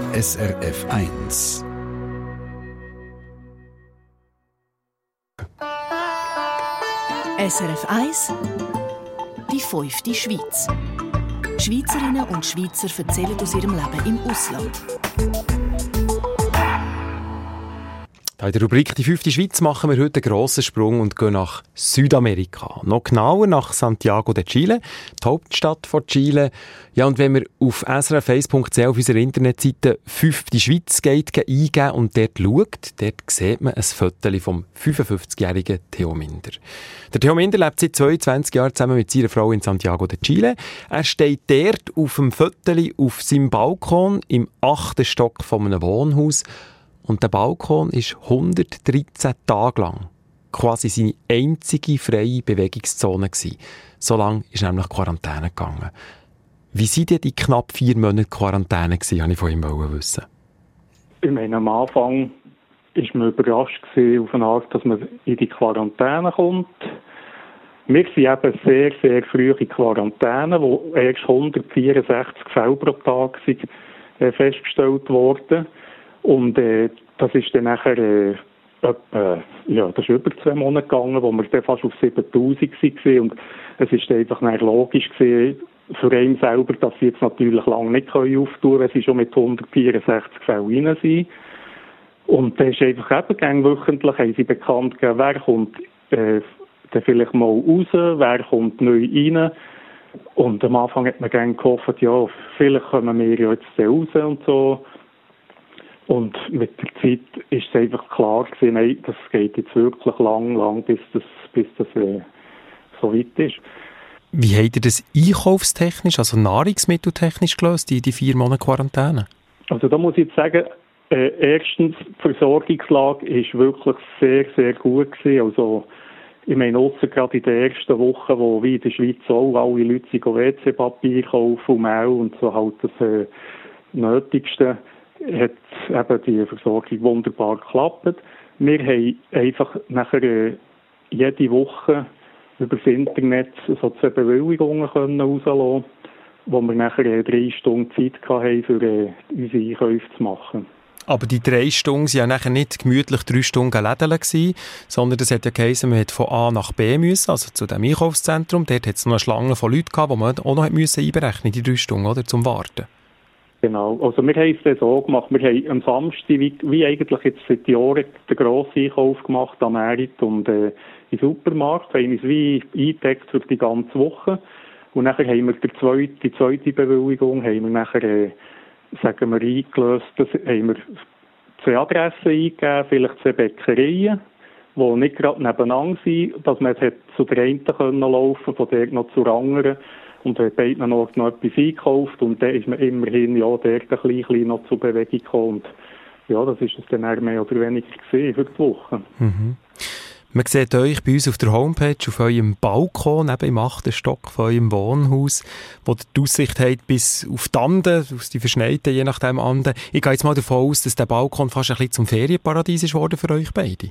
SRF 1. SRF 1, die 5. Schweiz. Schweizerinnen und Schweizer erzählen aus ihrem Leben im Ausland. In der Rubrik «Die 5. Schweiz» machen wir heute einen grossen Sprung und gehen nach Südamerika. Noch genauer nach Santiago de Chile, die Hauptstadt von Chile. Ja, und wenn man auf srf1.ch auf unserer Internetseite «5. Schweiz» geht, eingeben und dort schaut, dort sieht man ein Foto vom 55-jährigen Theo Minder. Der Theo Minder lebt seit 22 Jahren zusammen mit seiner Frau in Santiago de Chile. Er steht dort auf dem Foto auf seinem Balkon im 8. Stock von einem Wohnhaus. Und der Balkon ist 113 Tage lang quasi seine einzige freie Bewegungszone gewesen. So lange ist nämlich Quarantäne gegangen. Wie waren denn die knapp 4 Monate Quarantäne gewesen, wollte ich von ihm wissen. Ich meine, am Anfang war man überrascht gewesen, auf eine Art, dass man in die Quarantäne kommt. Wir sind eben sehr, sehr früh in Quarantäne, wo erst 164 Fälle pro Tag sind, festgestellt wurden. Und das ist dann nachher das ist über 2 Monate gegangen, wo wir dann fast auf 7000 waren. Und es ist einfach logisch gewesen, für einen selber, dass sie jetzt natürlich lange nicht auftun können, wenn sie schon mit 164 Fällen rein sind. Und dann ist einfach eben wöchentlich haben sie bekannt gegeben, wer kommt dann vielleicht mal raus, wer kommt neu rein. Und am Anfang hat man gerne gehofft, ja, vielleicht kommen wir jetzt raus und so. Und mit der Zeit ist es einfach klar gewesen, nein, das geht jetzt wirklich lang, bis das so weit ist. Wie habt ihr das einkaufstechnisch, also nahrungsmitteltechnisch gelöst, die 4 Monate Quarantäne? Also da muss ich jetzt sagen, erstens, die Versorgungslage ist wirklich sehr, sehr gut gewesen. Also ich meine, ausser gerade in der ersten Woche, wo wie in der Schweiz auch alle Leute WC-Papier kaufen und Mehl und so halt das Nötigste, hat eben die Versorgung wunderbar geklappt. Wir haben einfach nachher jede Woche über das Internet so 2 Bewilligungen rauslassen können, wo wir nachher 3 Stunden Zeit hatten, für unsere Einkäufe zu machen. Aber die 3 Stunden waren ja nachher nicht gemütlich 3 Stunden lädeln gewesen, sondern das hat ja geheißen, man hat von A nach B müssen, also zu dem Einkaufszentrum. Dort hat es noch eine Schlange von Leuten gehabt, die man auch noch einberechnen, die 3 Stunden, oder, zum Warten. Genau, also wir haben es dann so gemacht, wir haben am Samstag, wie eigentlich jetzt seit Jahren, den grossen Einkauf gemacht am Merit und im Supermarkt, haben uns wie eingedeckt für die ganze Woche und nachher haben wir die zweite Bewilligung, haben wir nachher, sagen wir, eingelöst, das haben wir 2 Adressen eingegeben, vielleicht 2 Bäckereien, die nicht gerade nebeneinander sind, dass man jetzt zu der einen können laufen, von der noch zur anderen. Und hat beiden noch etwas eingekauft und dann ist man immerhin ja dort ein bisschen noch zur Bewegung gekommen. Und ja, das ist es dann mehr oder weniger gesehen für die Woche. Mhm. Man sieht euch bei uns auf der Homepage, auf eurem Balkon, eben im 8. Stock von eurem Wohnhaus, wo ihr die Aussicht habt bis auf die Anden, aus die Verschneiten, je nachdem Anden. Ich gehe jetzt mal davon aus, dass der Balkon fast ein bisschen zum Ferienparadies ist worden für euch beide.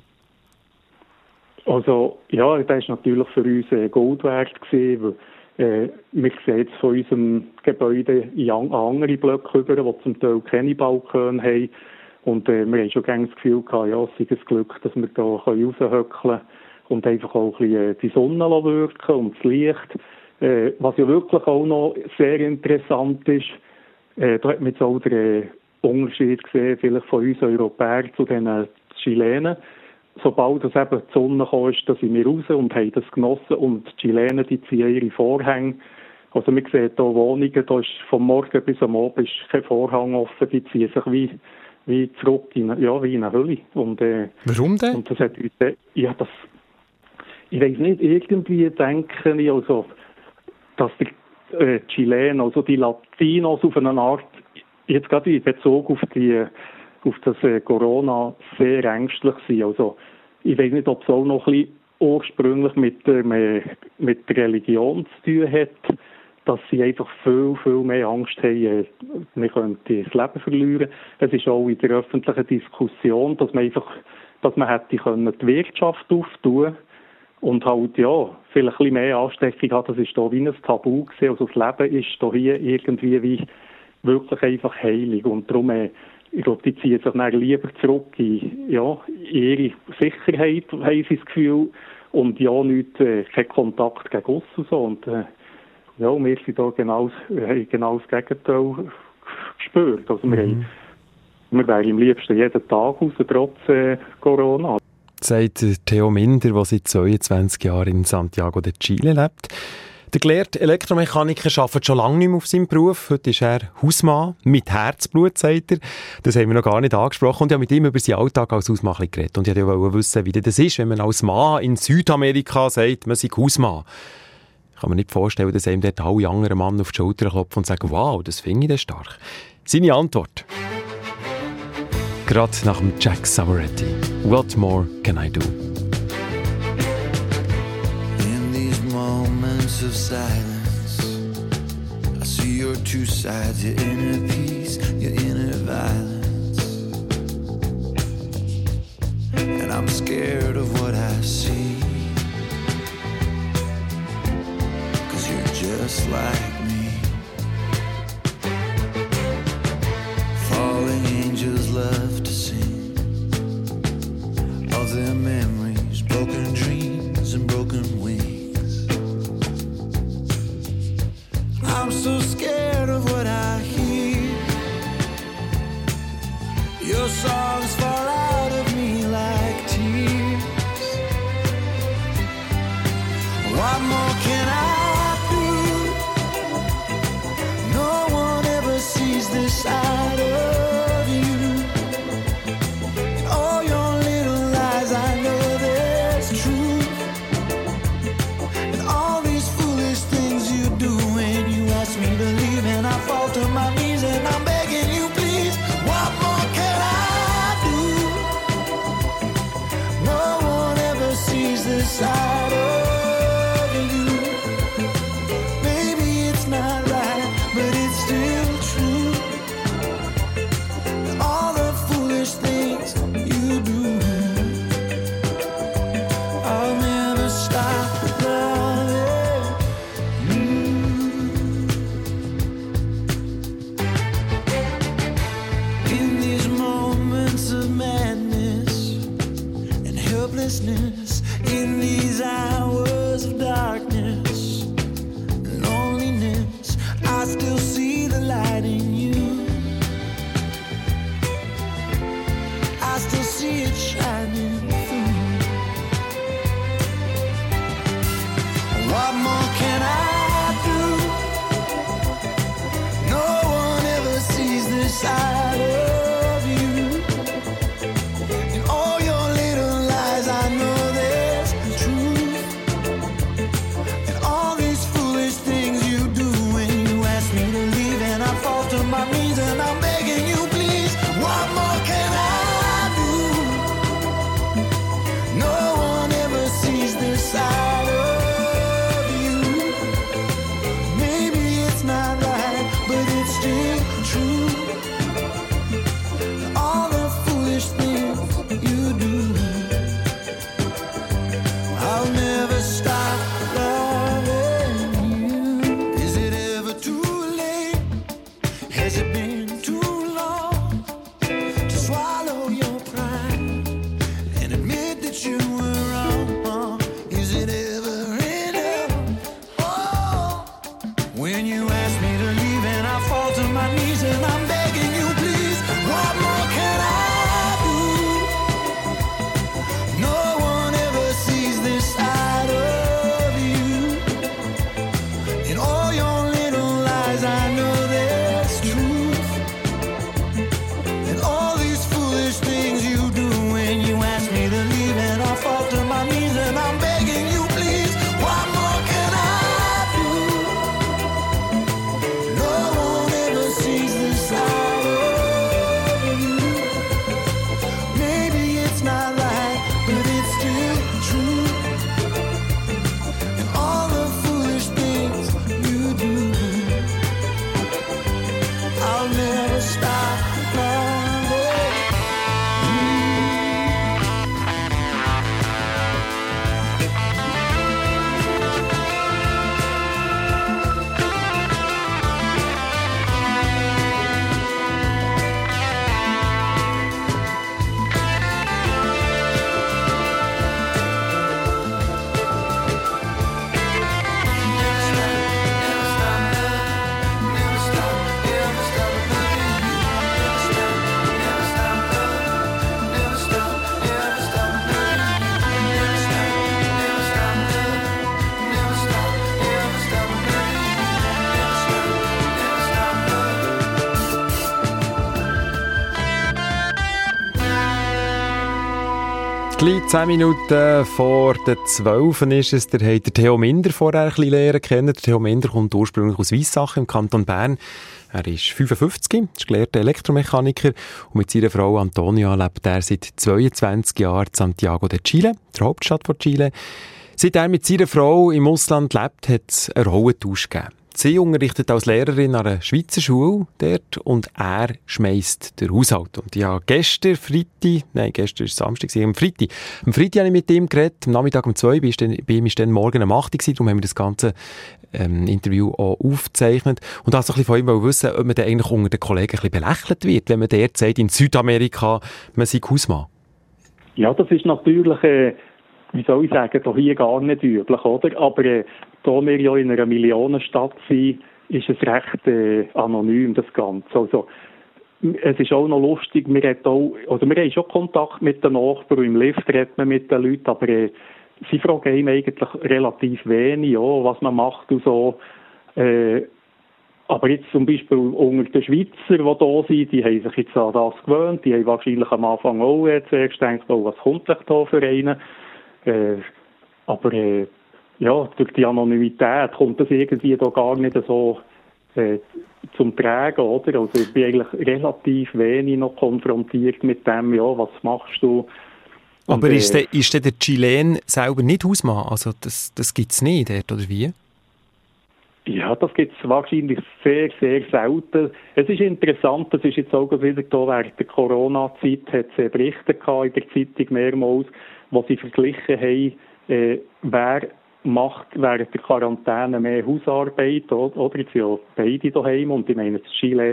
Also, ja, das war natürlich für uns Gold wert gewesen, weil wir sehen jetzt von unserem Gebäude in andere Blöcke über, die zum Teil keine Balkone haben. Und wir haben schon gerne das Gefühl gehabt, ja, es sei ein Glück, dass wir da raushöckeln können und einfach auch ein bisschen die Sonne wirken und das Licht. Was ja wirklich auch noch sehr interessant ist, da hat man jetzt auch den Unterschied gesehen, vielleicht von uns Europäern zu den Chilenen. Sobald es eben die Sonne kam, ist, da sind wir raus und haben das genossen. Und die Chilenen, die ziehen ihre Vorhänge. Also wir sehen hier Wohnungen, da ist vom Morgen bis am Abend ist kein Vorhang offen. Die ziehen sich wie zurück in eine Hölle. Und, warum denn? Und das hat uns, ich weiss nicht, irgendwie denke ich, also, dass die Chilenen, also die Latinos auf eine Art, jetzt gerade in Bezug auf das Corona sehr ängstlich sind. Also ich weiß nicht, ob es auch noch ein bisschen ursprünglich mit der Religion zu tun hat, dass sie einfach viel, viel mehr Angst haben, wir könnten das Leben verlieren. Es ist auch in der öffentlichen Diskussion, dass man hätte können die Wirtschaft auftun und halt, ja, vielleicht ein bisschen mehr Ansteckung hat. Das ist da wie ein Tabu gewesen. Also das Leben ist da hier irgendwie wirklich einfach heilig. Und darum, ich glaube, die ziehen sich dann lieber zurück in ihre Sicherheit, haben sie das Gefühl, und ja, kein Kontakt gegen uns und so. Und wir sind da genau das Gegenteil gespürt. Also wir wären am liebsten jeden Tag raus, trotz Corona. Sagt Theo Minder, der seit 22 Jahren in Santiago de Chile lebt. Der gelehrte Elektromechaniker arbeitet schon lange nicht mehr auf seinem Beruf. Heute ist er Hausmann, mit Herzblut, sagt er. Das haben wir noch gar nicht angesprochen. Und ich habe mit ihm über seinen Alltag als Hausmann geredet. Und ich wollte wissen, wie das ist, wenn man als Mann in Südamerika sagt, man sei Hausmann. Ich kann mir nicht vorstellen, dass einem dort alle anderen Mann auf die Schulter klopfen und sagen, wow, das finde ich stark. Seine Antwort. Gerade nach dem Jack Savoretti. What more can I do? In these moments of silence, I see your two sides, your inner peace, your inner violence. And I'm scared of what I see, 'cause you're just like me. Falling angels love to sing of their memories, broken dreams and broken wings. I'm so scared of what I hear. Your songs fall out of me like tears. What more can I do? No one ever sees this side of you. And all your little lies, I know there's truth. And all these foolish things you do when you ask me to leave, and I fall to my knees and I'm begging you, please. What more can I do? No one ever sees this side of you. Maybe it's not right, but it's still true. All the foolish things you do, I'll never stop loving you. In these moments of madness and helplessness, in these hours of darkness and loneliness, I still see the light in you. I still see it shining through. What more can I do? No one ever sees this side of you. In all your little lies, I know there's truth. And all these foolish things you do when you ask me to leave, and I fall to my knees and I'm begging you, please. What more can I do? No one ever sees this side of you. Maybe it's not right, but it's still true. All the foolish things you do, I'll never stop loving you. Is it ever too late? Has it been too long to swallow your pride and admit that you were wrong? Is it ever enough? Oh, when you ask me to leave and I fall to my knees and I'm begging you, please. What more can I do? No one ever sees this side of you. In all your little lies, I know there's truth. And all these foolish things you do when you ask me to leave, and I fall to my knees and I'm begging you, please. What more can I do? No one ever sees this side of you. Maybe it's not right, but it's still true. And all the foolish things you do, I'll never stop loving you. Gleich 10 Minuten vor der 12 ist es. Der hat Theo Minder vorher ein bisschen lernen kennen. Der Theo Minder kommt ursprünglich aus Weissach im Kanton Bern. Er ist 55, ist gelehrter Elektromechaniker und mit seiner Frau Antonia lebt er seit 22 Jahren in Santiago de Chile, der Hauptstadt von Chile. Seit er mit seiner Frau im Ausland lebt, hat es einen Rollentausch gegeben. Sie unterrichtet als Lehrerin an einer Schweizer Schule dort und er schmeisst den Haushalt. Und ja, gestern war Samstag, am Freitag habe ich mit ihm geredet, am Nachmittag um 2 bei ihm ist dann morgen um 8 Uhr, darum haben wir das ganze Interview auch aufgezeichnet. Und da so ein bisschen von ihm wissen, ob man dann eigentlich unter den Kollegen ein bisschen belächelt wird, wenn man dort sagt, in Südamerika, man sei Hausmann. Ja, das ist natürlich, wie soll ich sagen, hier gar nicht üblich, oder? Aber da wir ja in einer Millionenstadt sind, ist es recht anonym, das Ganze. Also, es ist auch noch lustig, wir haben schon Kontakt mit den Nachbarn, im Lift redet man mit den Leuten, aber sie fragen einem eigentlich relativ wenig, ja, was man macht und so. Aber jetzt zum Beispiel unter den Schweizer, die da sind, die haben sich jetzt an das gewöhnt, die haben wahrscheinlich am Anfang auch zuerst gedacht, was kommt denn da für einen? Aber ja, durch die Anonymität kommt das irgendwie da gar nicht so zum Tragen, oder? Also ich bin eigentlich relativ wenig noch konfrontiert mit dem, ja, was machst du? Und, aber ist der Chilen selber nicht Hausmann? Also das gibt es nicht dort, oder wie? Ja, das gibt es wahrscheinlich sehr, sehr selten. Es ist interessant, das ist jetzt auch wieder da während der Corona-Zeit, hat es Berichte gehabt in der Zeitung mehrmals, wo sie verglichen haben, wer macht während der Quarantäne mehr Hausarbeit, oder? Jetzt sind ja beide daheim und ich meine, in Chile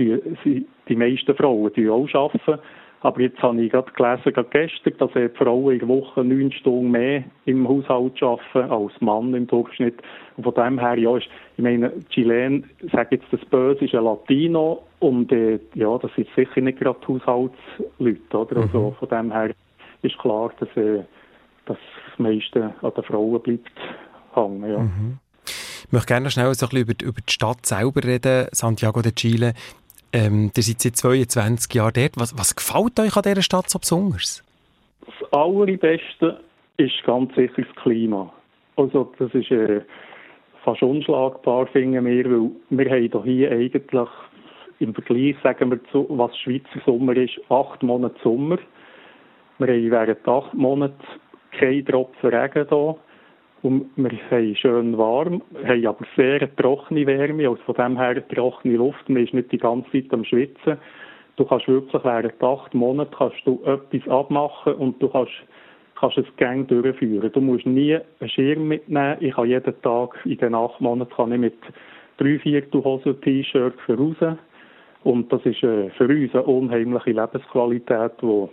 die meisten Frauen auch arbeiten. Aber jetzt habe ich gerade gelesen, gestern, dass die Frauen in der Woche 9 Stunden mehr im Haushalt arbeiten als Mann im Durchschnitt. Und von dem her, ja, ich meine, Chilen, ich sage jetzt das Böse, ist ein Latino und ja, das sind sicher nicht gerade Haushaltsleute, oder? Also von dem her ist klar, dass das meiste an den Frauen bleibt hängen, ja. Ich möchte gerne noch schnell so ein bisschen über die Stadt selber reden, Santiago de Chile. Ihr seid seit 22 Jahren dort. Was gefällt euch an dieser Stadt so besonders? Das Allerbeste ist ganz sicher das Klima. Also das ist fast unschlagbar, finden wir, weil wir haben hier eigentlich im Vergleich, sagen wir, was Schweizer Sommer ist, 8 Monate Sommer. Wir haben während 8 Monaten keinen Tropfen Regen hier. Und wir haben schön warm, haben aber sehr trockene Wärme, also von dem her trockene Luft. Man ist nicht die ganze Zeit am Schwitzen. Du kannst wirklich während 8 Monaten kannst du etwas abmachen und du kannst es gang durchführen. Du musst nie einen Schirm mitnehmen. Ich kann jeden Tag in den 8 Monaten mit 3/4 Hose und T-Shirt raus. Und das ist für uns eine unheimliche Lebensqualität, die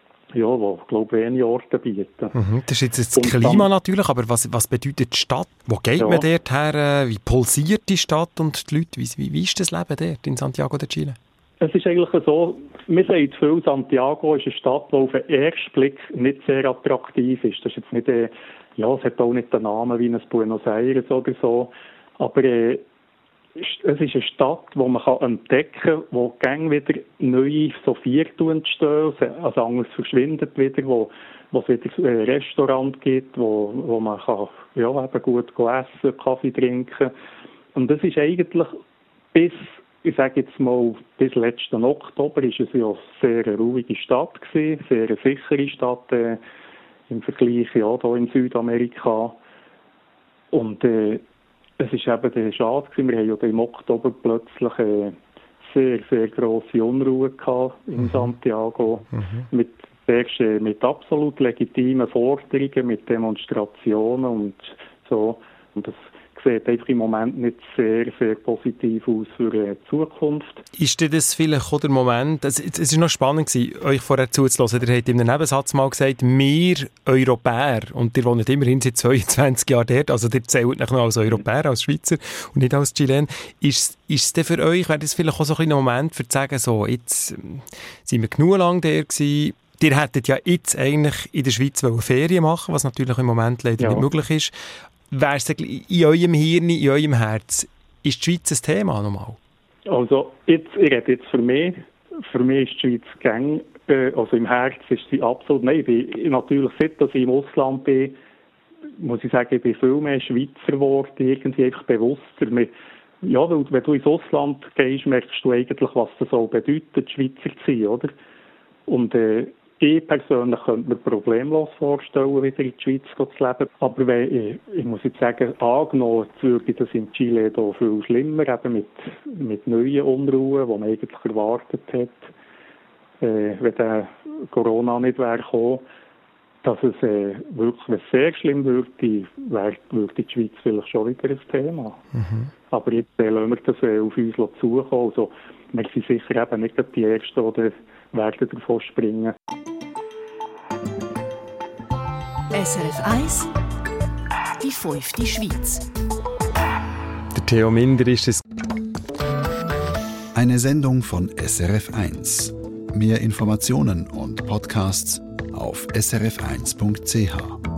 glaube wenige Orte bieten. Das ist jetzt das Klima natürlich, aber was bedeutet die Stadt? Wo geht man dort her? Wie pulsiert die Stadt und die Leute? Wie ist das Leben dort in Santiago de Chile? Es ist eigentlich so, wir sagen viel, Santiago ist eine Stadt, die auf den ersten Blick nicht sehr attraktiv ist. Das ist jetzt nicht, es hat auch nicht den Namen wie ein Buenos Aires oder so, aber es ist eine Stadt, die man entdecken kann, wo gang wieder neue so Viertel entstehen, also anders verschwindet wieder, wo es wieder ein Restaurant gibt, wo man kann, eben gut essen, Kaffee trinken. Und das ist eigentlich bis letzten Oktober ist es ja eine sehr ruhige Stadt gewesen, sehr eine sichere Stadt im Vergleich hier in Südamerika. Und es ist eben schade gewesen. Wir haben ja im Oktober plötzlich sehr, sehr grosse Unruhe gehabt in Santiago mit absolut legitimen Forderungen, mit Demonstrationen und so. Und das sieht einfach im Moment nicht sehr, sehr positiv aus für die Zukunft. Ist denn das vielleicht auch der Moment, es war noch spannend gewesen, euch vorher zuzuhören, ihr habt in einem Nebensatz mal gesagt, wir Europäer, und ihr wohnt immerhin seit 22 Jahren dort, also ihr zählt noch als Europäer, als Schweizer und nicht als Chilen. Ist es denn für euch, wäre das vielleicht auch so ein Moment, für zu sagen, so, jetzt sind wir genug lang da gewesen, ihr hättet ja jetzt eigentlich in der Schweiz Ferien machen, was natürlich im Moment leider nicht möglich ist. Wäre es in eurem Hirn, in eurem Herz, ist die Schweiz ein Thema nochmal? Also, ich rede jetzt für mich. Für mich ist die Schweiz gang Also im Herz ist sie absolut, nein, ich bin natürlich, seit dass ich im Ausland bin, muss ich sagen, ich bin viel mehr Schweizer geworden, irgendwie einfach bewusster. Ja, weil wenn du ins Ausland gehst, merkst du eigentlich, was das auch bedeutet, Schweizer zu sein, oder? Und ich persönlich könnte mir problemlos vorstellen, wieder in die Schweiz zu leben. Aber ich muss jetzt sagen, angenommen, jetzt würde das in Chile da viel schlimmer, eben mit neuen Unruhen, die man eigentlich erwartet hat, wenn der Corona nicht wäre gekommen, dass es wirklich, wenn es sehr schlimm würde die Schweiz vielleicht schon wieder ein Thema. Mhm. Aber jetzt lassen wir das auf uns zukommen. Also, wir sind sicher eben nicht die Ersten, die werden davon springen. SRF 1, die 5. Schweiz. Der Theo Minder ist es. Eine Sendung von SRF 1. Mehr Informationen und Podcasts auf srf1.ch.